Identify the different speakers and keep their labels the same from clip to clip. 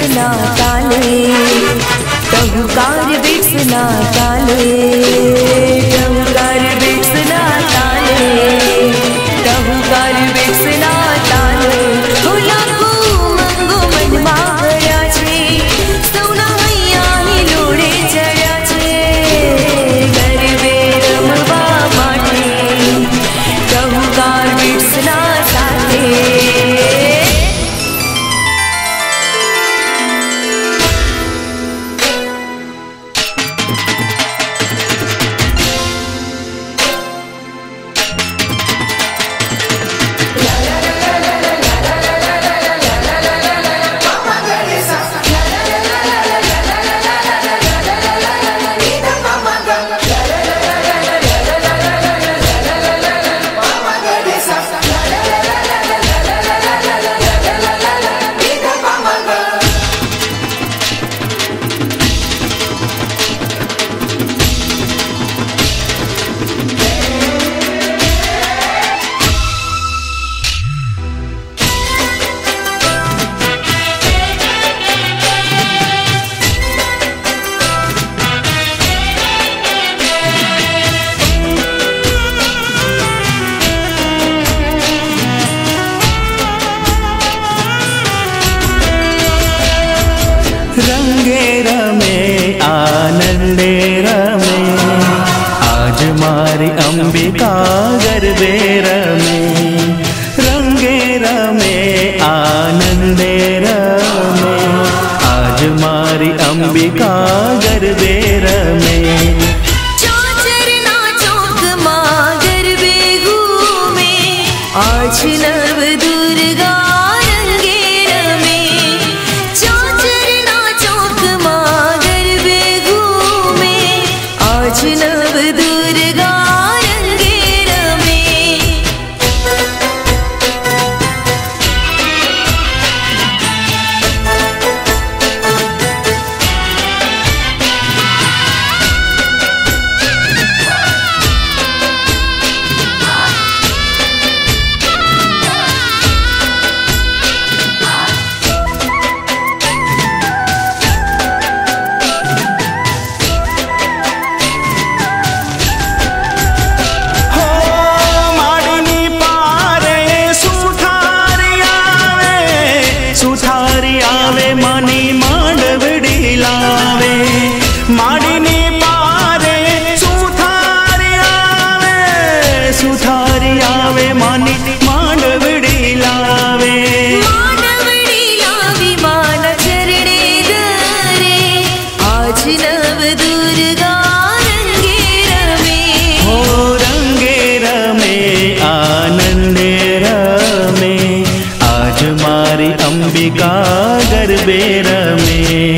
Speaker 1: बिट्सना काले टहुकार बिट्सना काले टहुकार बिट्सना काले टहुकार बिट्सना काले लाखो मंगो मनमा भर्या छे सौना हैया हिलोड़े चढ़्या छे गरबे रमवा माटे टहुकार बिट्सना સાથે
Speaker 2: रंगे रमे आनंदे रमे आज मारी अंबिका गरबे रमे रंगे रमे आनंदे रमे आज मारी अंबिका गरबे रमे
Speaker 1: आज नव दुर्गा रंगे रमे चाचरना चौक मां गरबे घूमे आज नव दुर्गा रंगे रमे
Speaker 2: सुथारी आवे मानी मांडवड़ी लावे माड़ीनी पारे सुथारी आवे मानी मांडवड़ी लावे
Speaker 1: मांडवड़ी लावी माना चरणे दरे आज नव दुर्गा रंगे रमे
Speaker 2: हो रंगे रमे आनंदे रमे आज मारी अंबिका गरबे रमे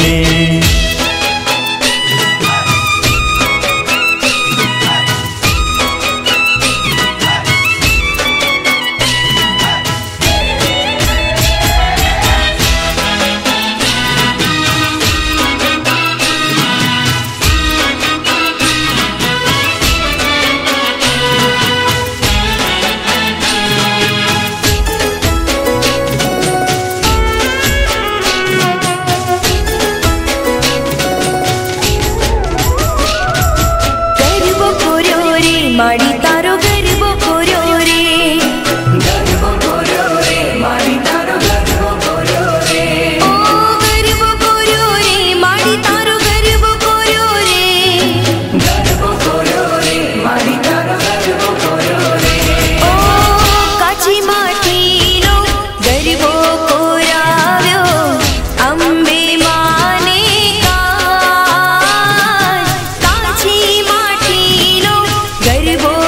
Speaker 1: माड़ी तारो गरबो कोरो रे गरबो कोरो रे माड़ी तारो गरबो कोरो रे ओ गरबो कोरो रे माड़ी तारो गरबो कोरो रे गरबो कोरो रे माड़ी तारो गरबो कोरो रे ओ काची माटीनो गरबो कोराव्यो अंबे माने काची माटीनो गरबो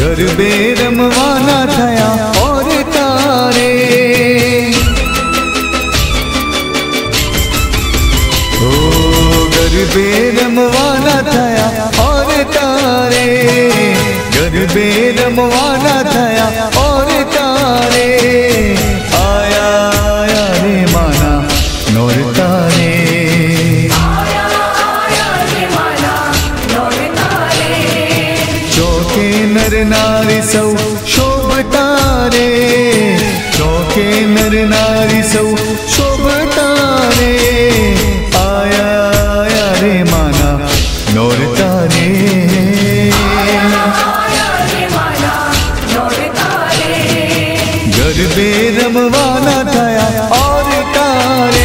Speaker 3: ગરબે રમવાના થયા ઓર તારે, ઓ ગરબે રમવાના થયા ઓર તારે, ગરબે રમવાના થયા ઓર તારે, આયા રે માના નોર તારે, ચોકે નર નારી સૌ શોભતા રે, ચોકે નર નારી સૌ શોભતા રે, આયા રે માના નોર તારે, ગરબે રમવાના થયા ઓર તારે,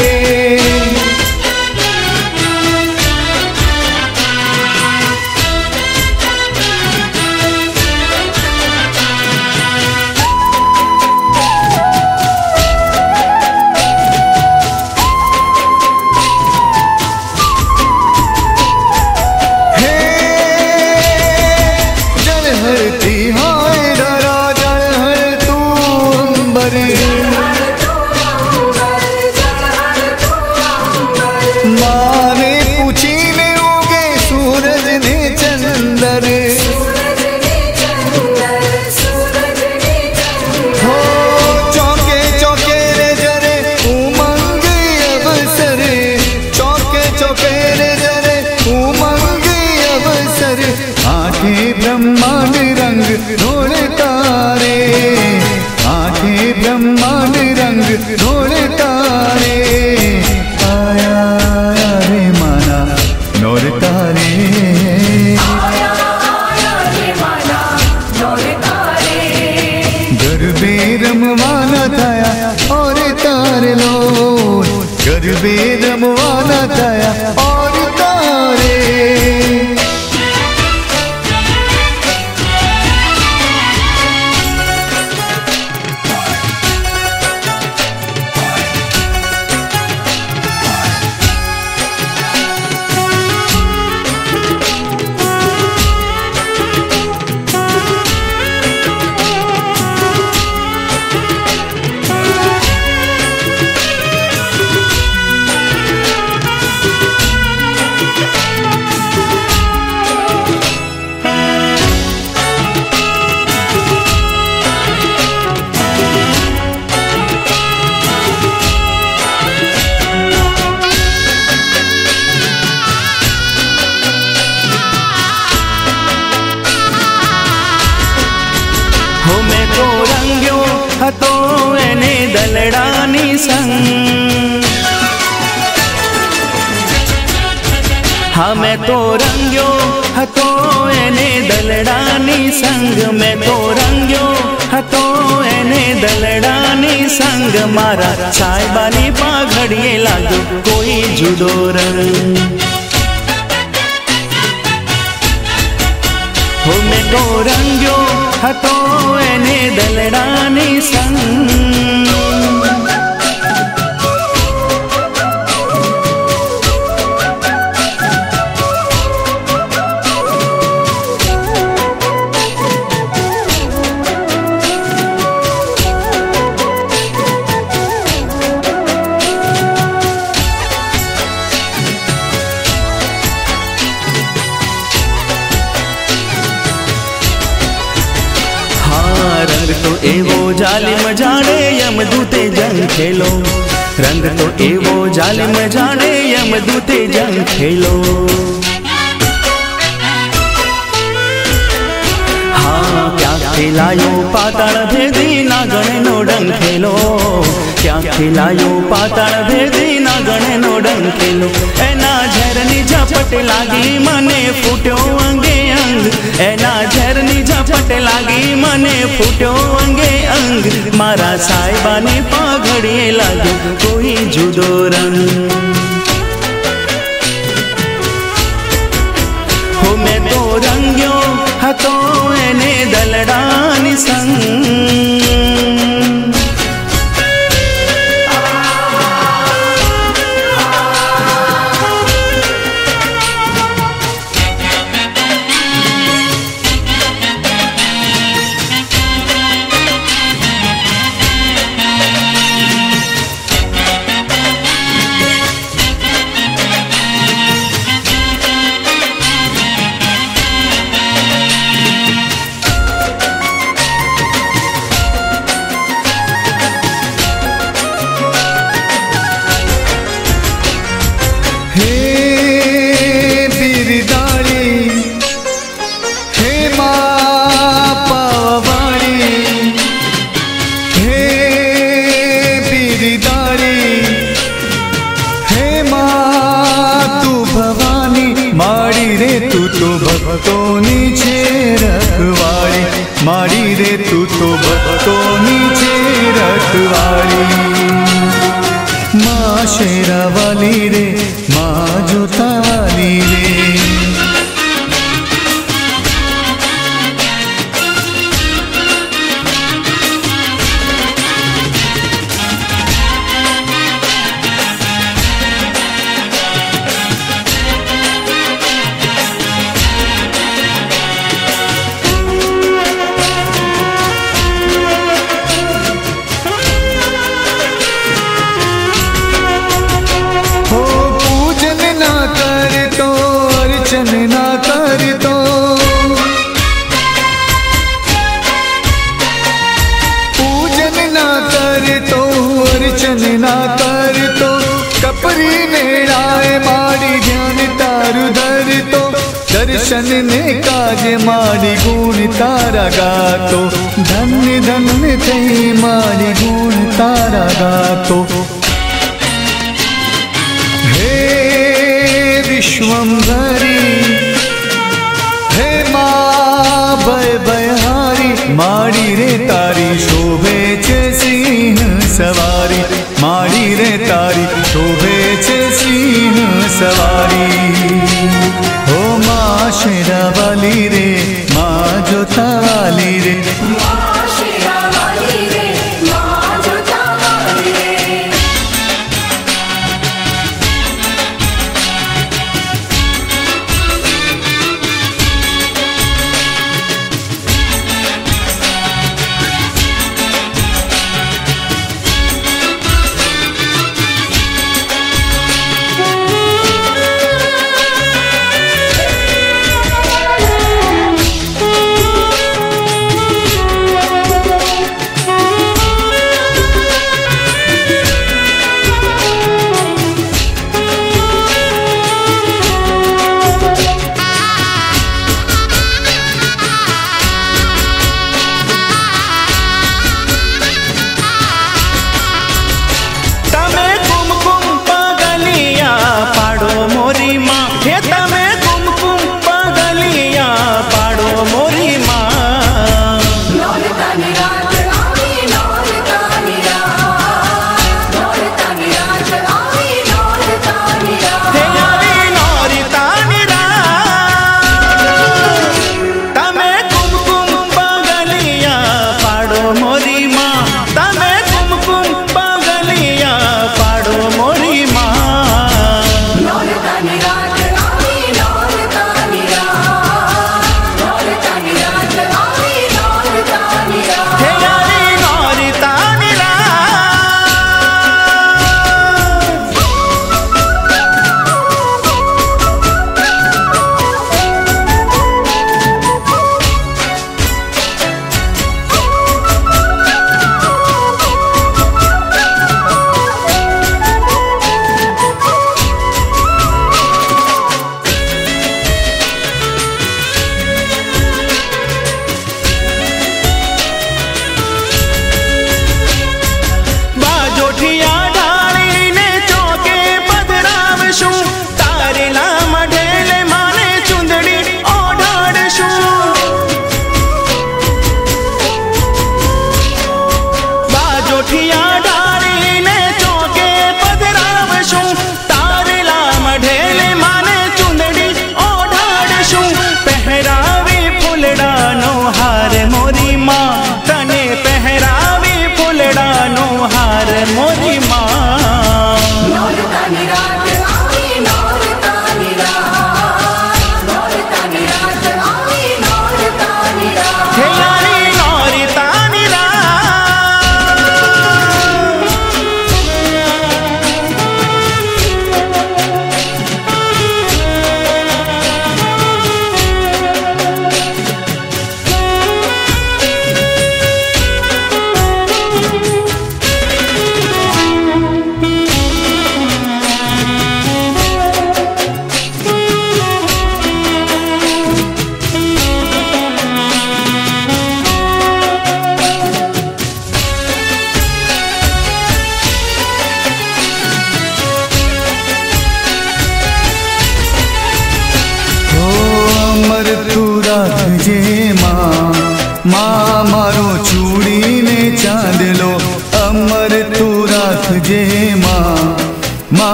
Speaker 3: माने पूछीने उगे सूरज ने चंदर, हो चौके चौके रे जरे उमंग अवसर, चौके चौके रे जरे उमंग अवसर, आंखे ब्रह्मांड रंग ढोलता रे, आंखे ब्रह्मांड रंग ढोलता रे, आया रे माना नोर तारे, गरबे रमवाना थया और तारे लो, गरबे रमवाना थया और तारे,
Speaker 2: हो मैं तो रंग्यो હતો એને દલડાની સંગ, હા मैं तो रंग्यो હતો એને દલડાની સંગ, मैं तो रंग्यो હતો એને દલડાની સંગ, મારા સાહેબાની પાઘડીએ લાગ્યો કોઈ જુદો રંગ, हो मैं तो रंग्यो હતો એને દલડાની સંગ, रंग तो एवो जालिम जाने यमदूते जंग खेलो, रंग तो एवो जालिम जाने यमदूते जंग खेलो, हाँ क्या खिलायो पाताल भेदी नागण नो डंग खेलो, क्या खिलायो पाताल भेदी नागण नो डंग खेलो, एना झरनी झपट लागी मने फूट्यो अंगे अंग, एना झरनी झपट लागी मने फूट्यो अंगे अंग, मारा साहेबानी पाघડીએ લાગ્યો કોઈ જુદો રંગ, हो मैं तो रंग्यो હતો એને દલડાની સંગ,
Speaker 3: ભક્તોની છે રખવાળી, માડી રે તું તો ભક્તોની છે રખવાળી. માં શેરાવાલી રે, માં જોતાવાલી રે. अर्चन ना करतो, पूजन ना करतो, अर्चन ना करतो, कपरी नेड़ाए माड़ी ध्यान तारु धरतो, दर्शन ने काज माड़ी गुण तारा गातो, धन्य धन्य थई माड़ी गुण तारा गातो. विश्वंभरी हे मां भय भयहारी, माड़ी रे तारी शोभे छे सिंह सवारी, माड़ी रे तारी शोभे छे सिंह सवारी. ओ मां शेरावाली रे, मां जोतावाली रे.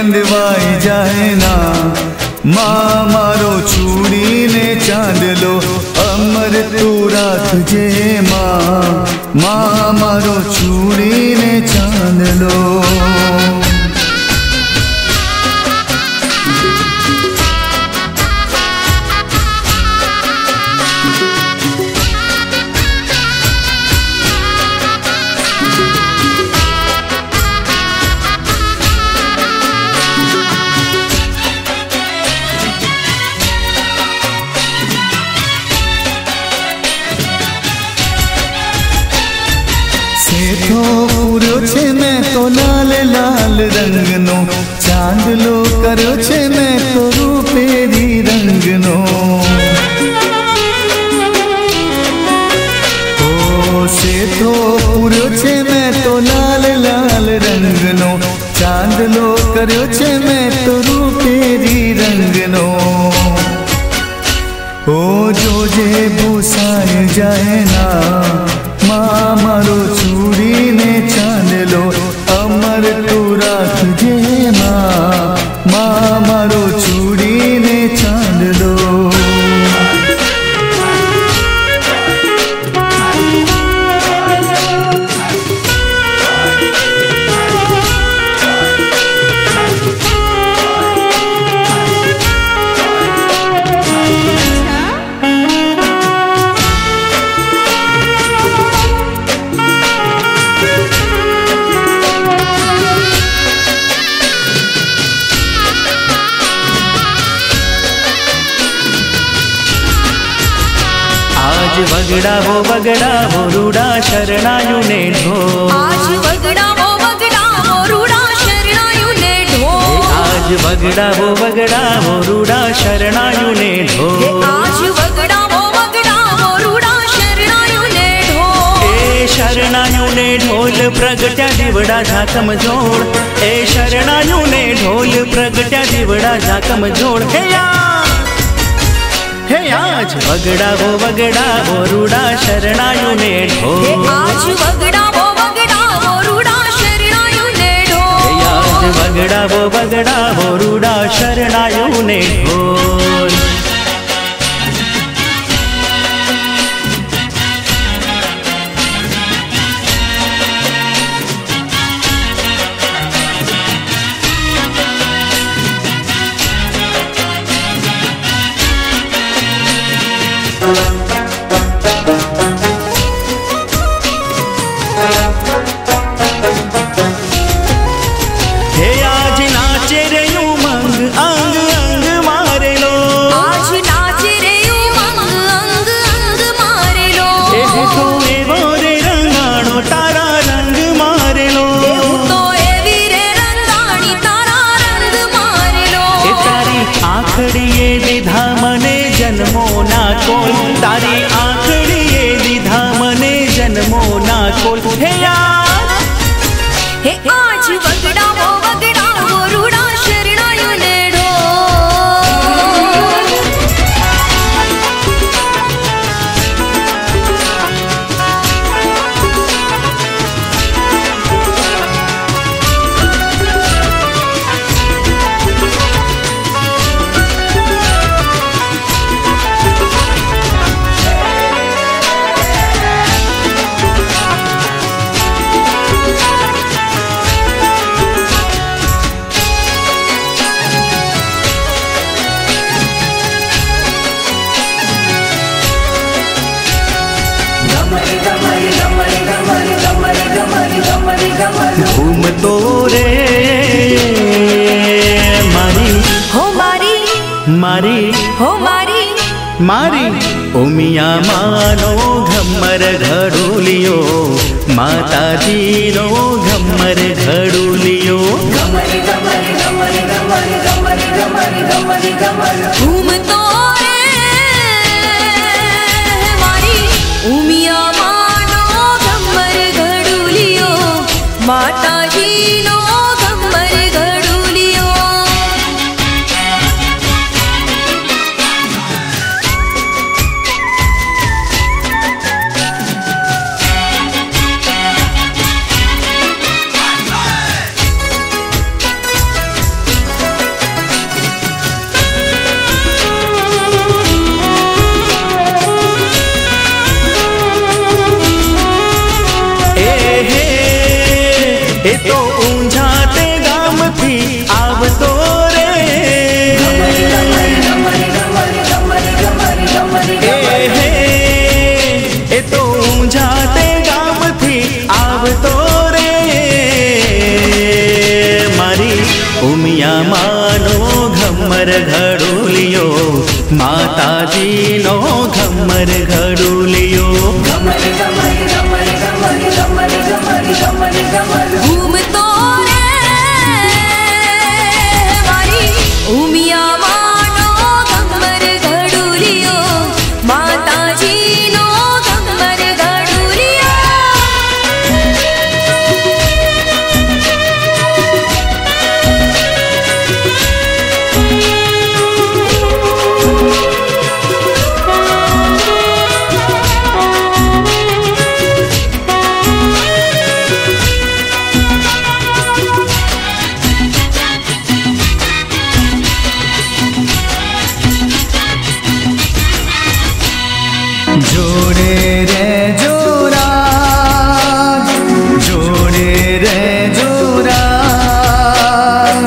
Speaker 3: બંધવાઈ જાય ના માં મારો ચૂડીને ચાંદલો અમર તું રાખજે માં મારો ચૂડીને ચાંદલો સેઠો પૂર્યો છે મેં તો લાલ લાલ રંગનો ચાંદલો કર્યો છે મેં તો રૂપેરી રંગનો ઓ સેઠો પૂર્યો છે મેં તો લાલ લાલ રંગનો ચાંદલો કર્યો છે મેં તો રૂપેરી રંગનો ઓ જોજે ભૂસાઈ જાય ના માં મારો ચૂડીને ચાંદલો અમર તું રાખજે માં મારો ચૂડીને ચાંદલો
Speaker 2: વગડાવો રૂડા શરણાયું ને ઢોલ
Speaker 1: આજ વગડાવો રૂડા શરણાયું ને ઢોલ
Speaker 2: આજ વગડાવો રૂડા શરણાયું ને ઢોલ
Speaker 1: આજ વગડાવો રૂડા શરણાયું ને ઢોલ
Speaker 2: એ શરણાયું ને ઢોલ પ્રગટ્યા દીવડા ઝાકમ જોડ એ શરણાયું ને ઢોલ પ્રગટ્યા દીવડા ઝાકમ જોડ હે આજ વગડાવો રૂડા શરણાયું ને ઢોલ
Speaker 1: આજ વગડાવો રૂડા શરણાયું ને ઢોલ
Speaker 2: આજ વગડાવો રૂડા શરણાયું ને ઢોલ તારી આંખડીએ દીધા મને જન્મો ના કોલ હે યાર
Speaker 1: હે આજ વગડાવો રૂડા શરણાયું ને
Speaker 2: ઘૂમતો રે મારી
Speaker 1: હો મારી હો
Speaker 2: મારી ઉમિયા માનો ઘમર ઘડુલિયો માતાજીનો ઘમર ઘડુલિયો
Speaker 1: ઘૂમતો રે મારી ઉમિયા માનો ઘમર ઘડુલિયો માતાજીનો ઘમર ઘડુલિયો
Speaker 2: એ તો ઊંઝા તે ગામથી આવતો રે, એ તો ઊંઝા તે ગામથી આવતો રે, મારી ઉમિયા માનો ઘમર ઘડુલિયો, માતાજીનો ઘમર ઘડુલિયો.
Speaker 1: ઘૂમતો રે મારી ઉમિયા માનો ઘમર ઘડુલિયો, માતાજીનો ઘમર ઘડુલિયો.
Speaker 3: जोड़े रे जोरा, जोड़े रे जोरा,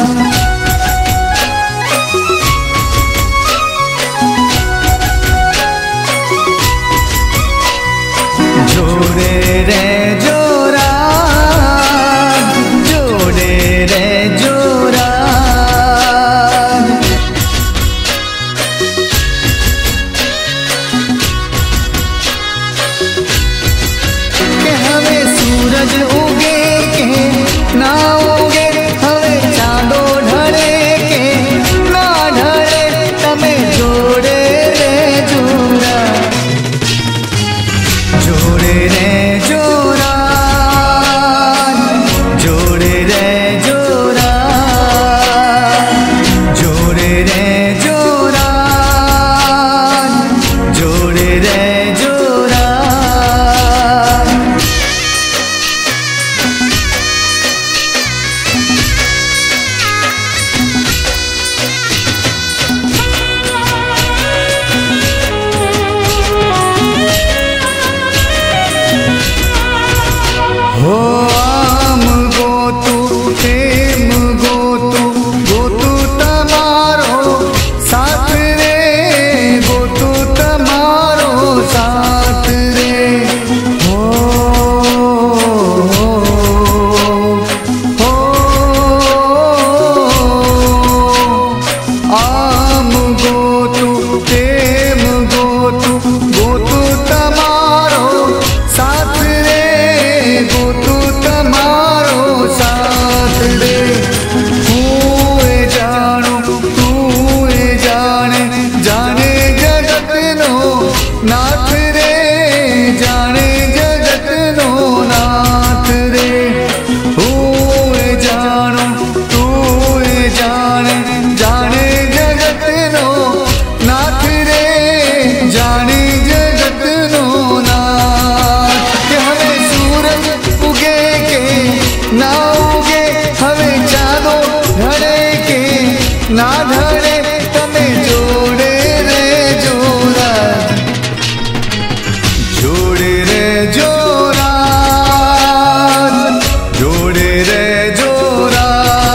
Speaker 3: जोड़े रे जोरा, जोड़े रे जोरा. सूरज उगे के ना उगे, हवे चांदो ढळे के ना ढळे, तमे जोड़े रे जोरा, जोड़े रे जोरा, जोड़े रे जोरा, जोड़े रे जोरा, जोड़े रे जोरा. हो आम गोतू प्रेम गोतू, गोतू तमारो साथ रे, गोतू तमारो साथ रे. हो आम गोतू प्रेम गोतू, गोतू तमारो साथ रे, गोतू तमारो साथ रे. हुए जानो तू जाने, जाने जगत नो नाथ रे, जाने जगत नो नाथ रे. हुए जानो तू जाने, जाने जगत नो नाथ रे, जाने जगत नो नाथ. के हमें सूरज उगे के ना उगे, हवे चांदो ढळे के ना ढळे, तमे जोड़े रे जोरा, जोड़े रे जोरा, जोड़े रे जोरा,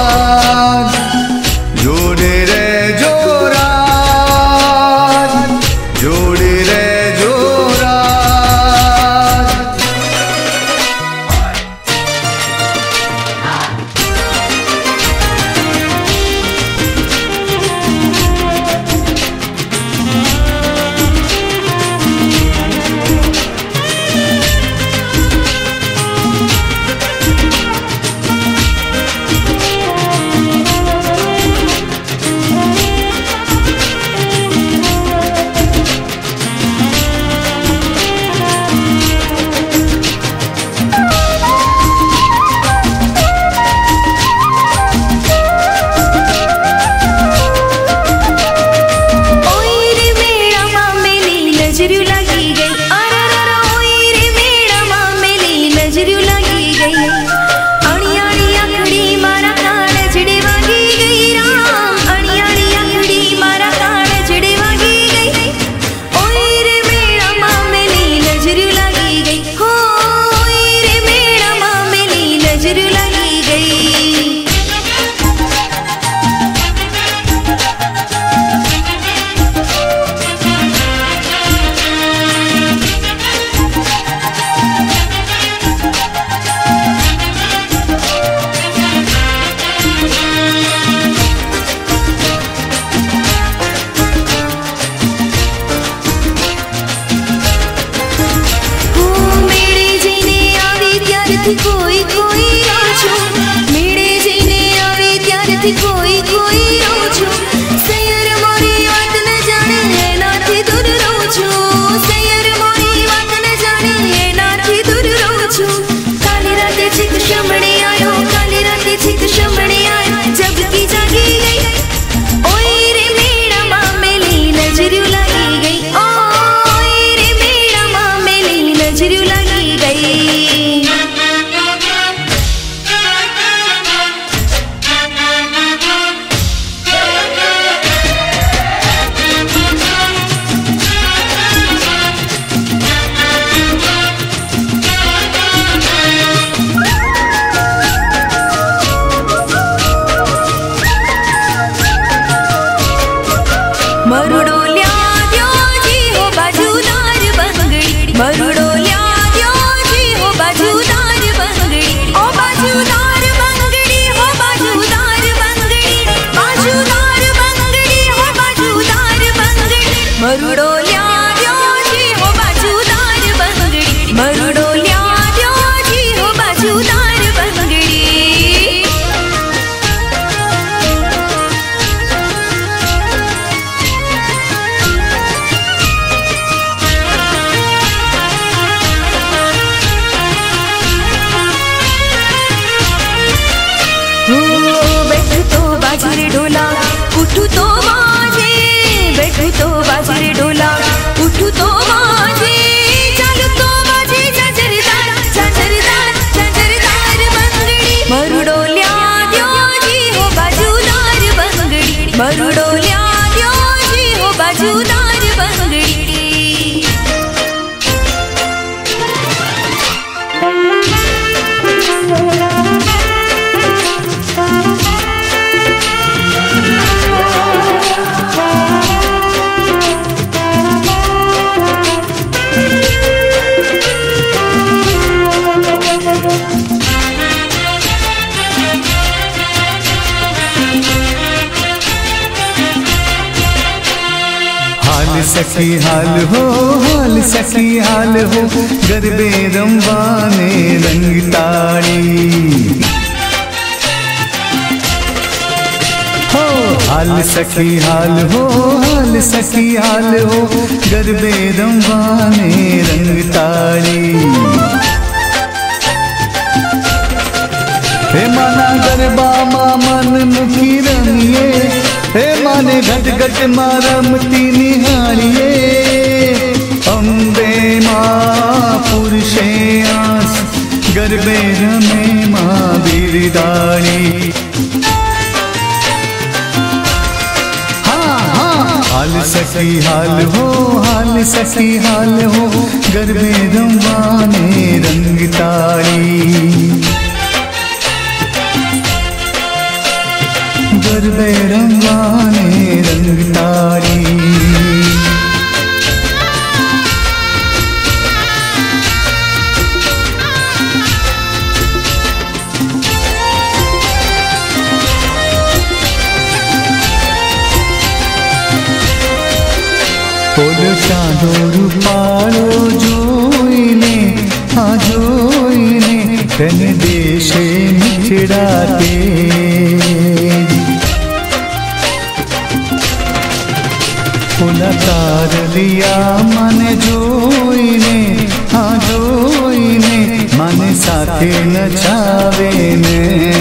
Speaker 3: जोड़े रे जोरा, जोड़े रे जोरा.
Speaker 1: मरुडो ल्याद्यो जी हो बाजूदार बंगडी मरुडो ल्याद्यो जी हो बाजूदार बंगडी ओ बाजूदार बंगडी हो बाजूदार बंगडी बाजूदार बंगडी हो बाजूदार बंगडी मरुडो ल्याद्यो जी हो बाजूदार बंगडी मरुडो ल्याद्यो जी हो बाजूदार बंगडी बैठू तो बाजरे ढोला उठू तो माझे बैठू तो बाजरे ढोला उठू तो माझे चालू तो माझे झंझरदार झंझरदार झंझरदार बंगडी मरुडो ल्याद्यो जी हो बाजूदार बंगडी मरुडो ल्याद्यो जी हो बाजूदार बंगडी
Speaker 3: हाल सखी हाल हो गरबे रंबाने रंग ताड़ी हो हाल सखी हाल हो गरबे रंबाने रंग ताड़ी हे माना गरबा मा मन मुखी रमिए हे माने घट घट मारमती निहारिए अम्बे माँ पुरुषे आस गरबे रमे माँ बिरदारी हाल सखी हाल हो गरबे रंबाने रंग ताड़ी गरबे रंगाने रंग ताड़ी बोलो चांदो रूपालो जोईने तन देशे मिठड़ाते पुलकार लिया मन जोईने मन साथे नचावे ने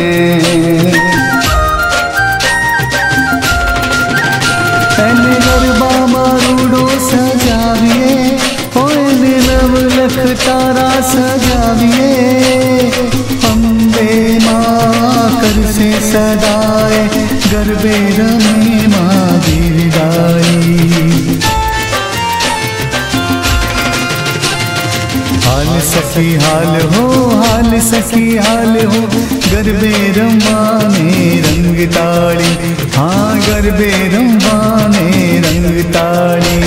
Speaker 3: एने गरबा मारूडो सजाविए ओने नव लख तारा सजाविए अम्बे माँ कर से सदाए गरबे रमे माँ बिरदाई हाल सखी हाल हो गरबे रंबाने रंग ताड़ी हाँ गरबे रंबाने रंग ताड़ी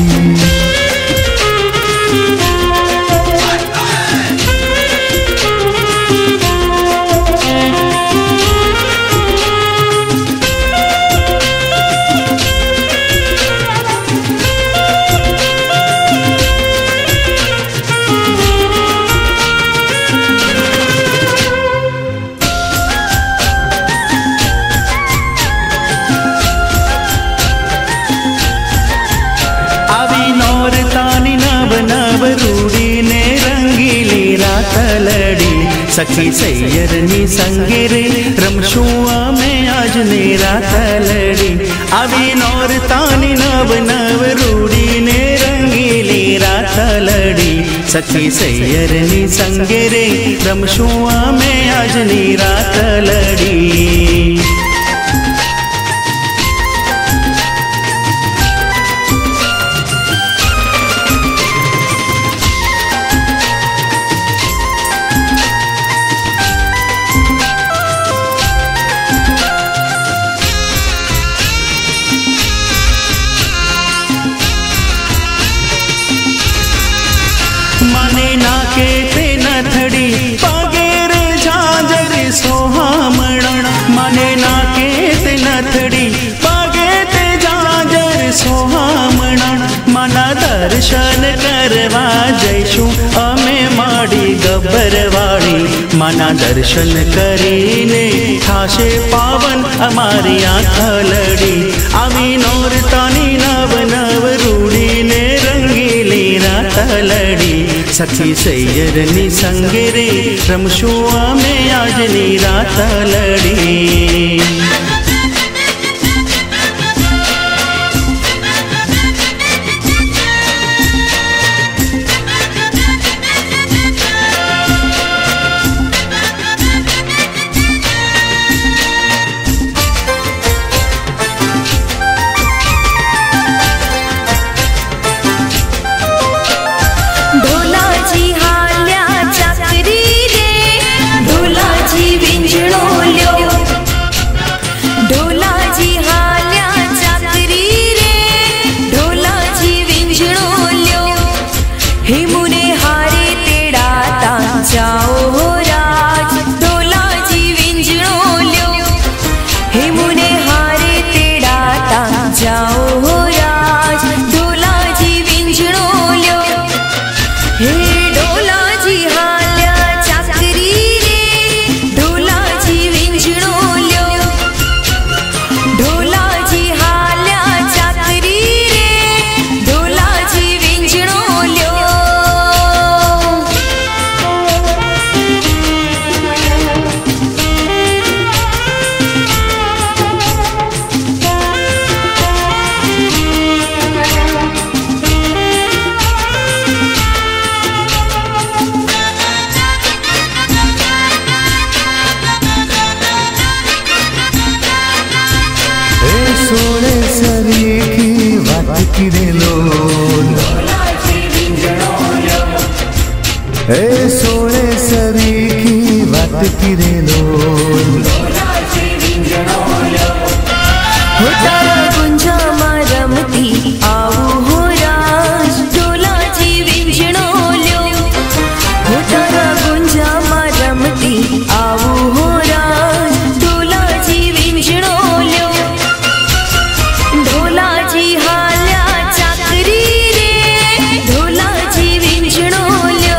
Speaker 2: सखी सैयरनी संगेरे रमशुआ में आज नेरा तलड़ी अभी नौर तानी नव नव रूड़ी ने रंगीली रात लड़ी सखी सैयरनी संगेरे रमशुआ में आज नेरा तलड़ी नाके ते नथड़ी पागे रे झांझर सोहामणा माने नाके ते नथड़ी पागे ते झांझर सोहामणा माना दर्शन करवा जैशु अमे माड़ी गब्बरवाड़ी माना दर्शन करीने थाशे पावन अमारी आंखलड़ी आवी नोरतानी नव नव रूड़ी ने रंगीली रातलड़ी सखी सैयरनी संगे रे रमशु अमे आजनी रातलड़ी।
Speaker 3: सोने सरीखी वाट किरेलो ए सोने सरीखी वाट किरेलो
Speaker 1: गुंजा रमती आऊ हो राज डोलाची विंजणोल्यो होतारा गुंजा रमती आऊ हो राज डोलाची विंजणोल्यो ढोलाची हाल्या चाकरी रे ढोलाची विंजणोल्यो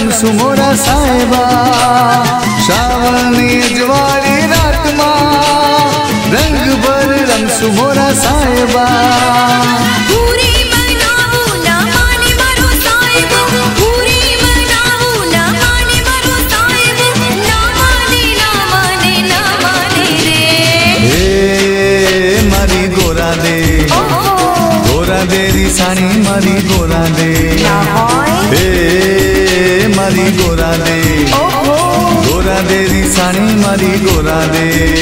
Speaker 3: રમશું મોરા સાહેબા શ્રાવણની અજવાળી રાતમાં રંગ ભર રમશું મોરા સાહેબા
Speaker 1: પૂરી બનાવું ના માને મારો સાહેબ પૂરી બનાવું ના માને મારો સાહેબ ના માને ના માને ના માને રે
Speaker 3: હે મારી ગોરા દે ગોરા દે રીસાણી મારી ગોરા દે હે મારી ગોરા દે ગોરા દે રીસાણી મારી ગોરા દે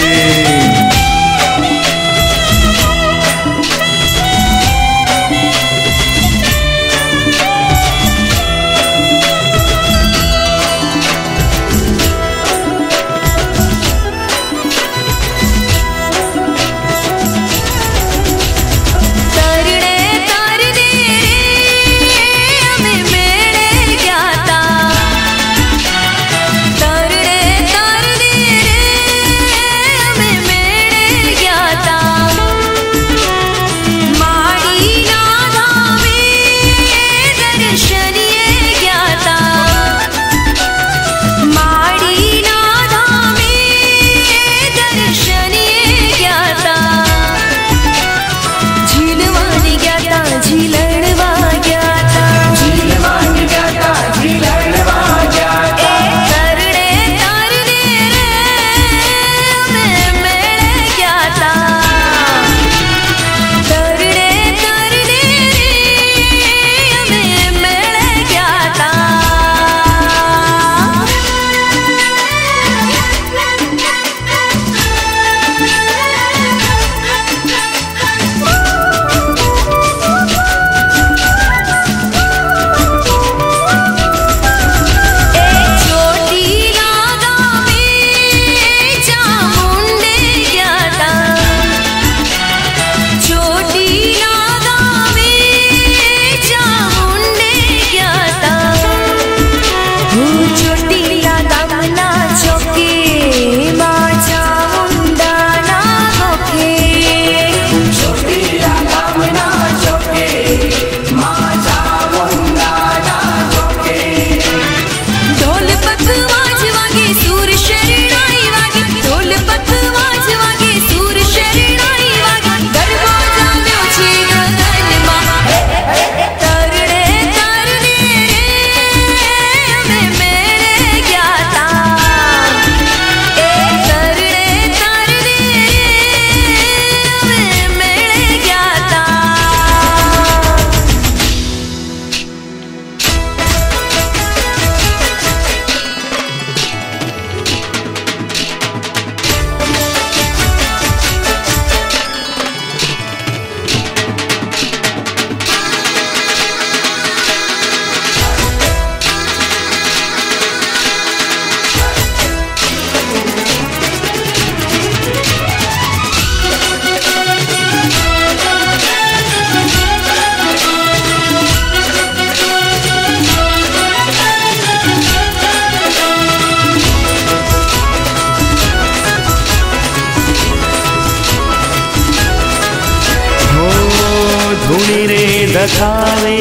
Speaker 2: દખાવે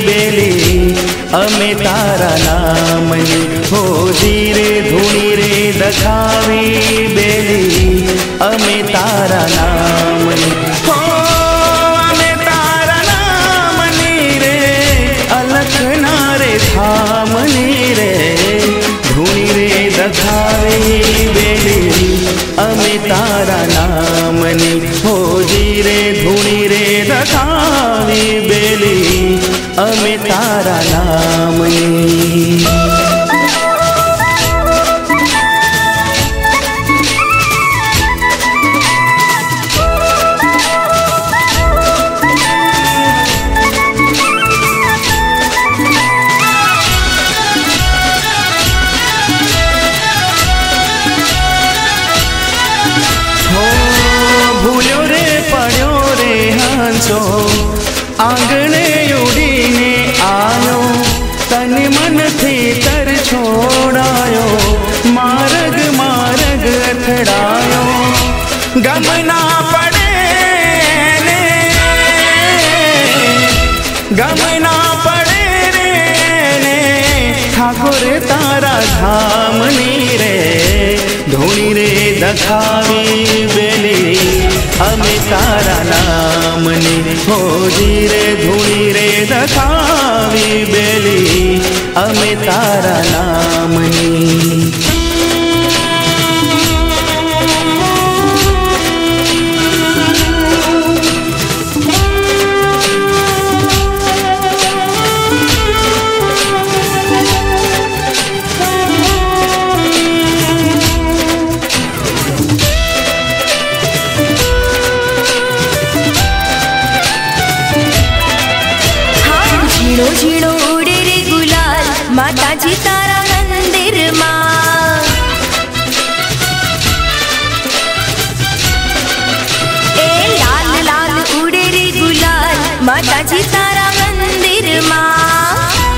Speaker 2: બેલી અમે તારા નામની હોજી રે ધૂણી રે દખાવે બેલી અમે તારા નામની હો અમે તારા નામની રે અલખના રે થામની રે ધૂણી રે દખાવે બેલી અમે તારા નામની હોજી રે ધૂણી રે દખાવી બેલી અમે તારા નામની आंगणे उड़ीने आयो तन मन थी कर छोड़ायो मार्ग मार्ग अथड़ायो गम ना पड़े ने गम ना पड़े रे ने ठाकुर धामनी रे धूणी रे दखावी बेली अमे तारा नामनी होजी रे धूणी रे दखावी बेली अमे तारा नामनी।
Speaker 1: झीणो झीणो उड़े रे गुलाल माताजी तारा मंदिर मां। ए लाल लाल उड़े रे गुलाल माताजी तारा मंदिर मां।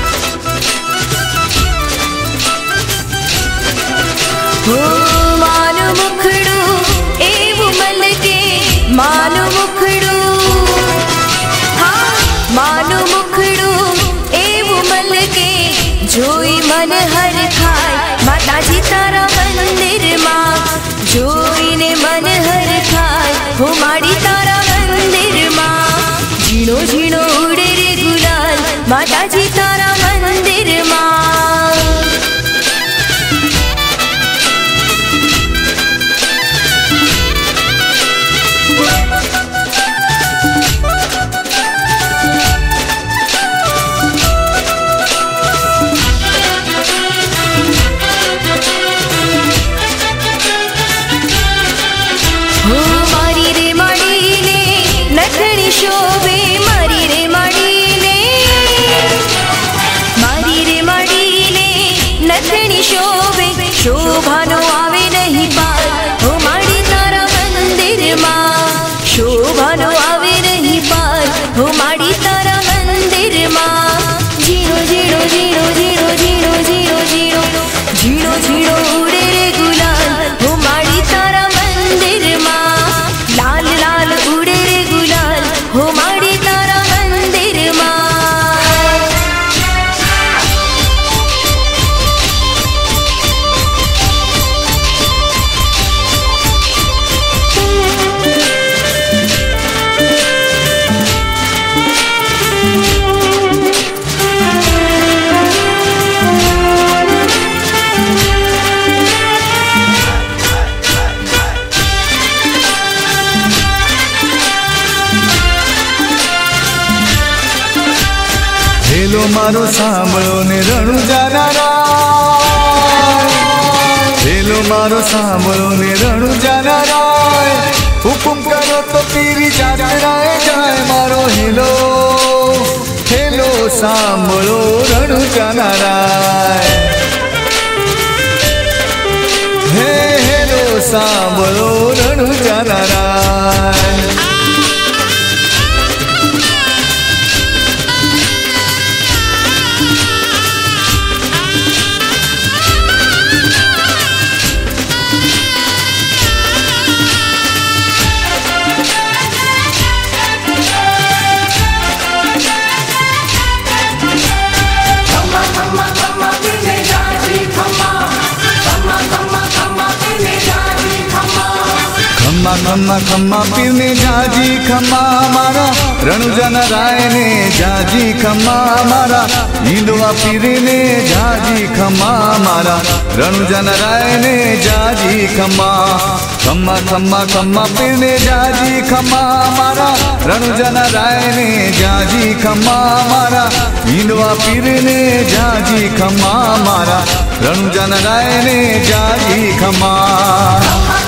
Speaker 1: हो मानो मुखड़ू एवं मल के मानो मुखड़ू, हाँ मानो मुखड़ू जोई मन हर खाए माताजी तारा मंदिर मां। जोई ने मन हर खाए हो माड़ी तारा मंदिर मां। झीणो झीणो उड़े रे गुलाल माताजी तारा मंदिर मां। शोभे मारी रे माडीले, मारी रे माडीले नथनी शोभे शोभानो आवे नहीं पार हो माड़ी तारा मंदिर मां। शोभानो आवे नहीं पार हो माड़ी तारा मंदिर मां। झीणो झीणो झीणो झीणो झीणो झीणो झीणो झीणो झीणो उड़े रे गुलाल हो माड़ी तारा मंदिर मां। लाल लाल उड़े रे गुलाल हो माड़ी तारा मंदिर मां।
Speaker 3: हेलो मारो सांभळो ने रણુજાના રાય। हेलो मारो सांभळो ने रણુજાના રાય। हुकुम करो तो पीरी जात्राए जाए मारो हेलो हेलो सांभळो रણુજાના રાય। हे हेलो सांभळो रણુજાના રાય। खम्मा खम्मा खम्मा पीरने जाजी खम्मा मारा रણુજાના રાય ने जाजी खम्मा मारा ईंदवा पीरने जाजी खम्मा मारा रણુજાના રાય ने जाजी खम्मा। खम्मा खम्मा खम्मा पीरने जाजी खम्मा मारा रણુજાના રાય ने जाजी खम्मा मारा ईंदवा पीरने जाजी खम्मा मारा रણુજાના રાય ने जाजी खम्मा।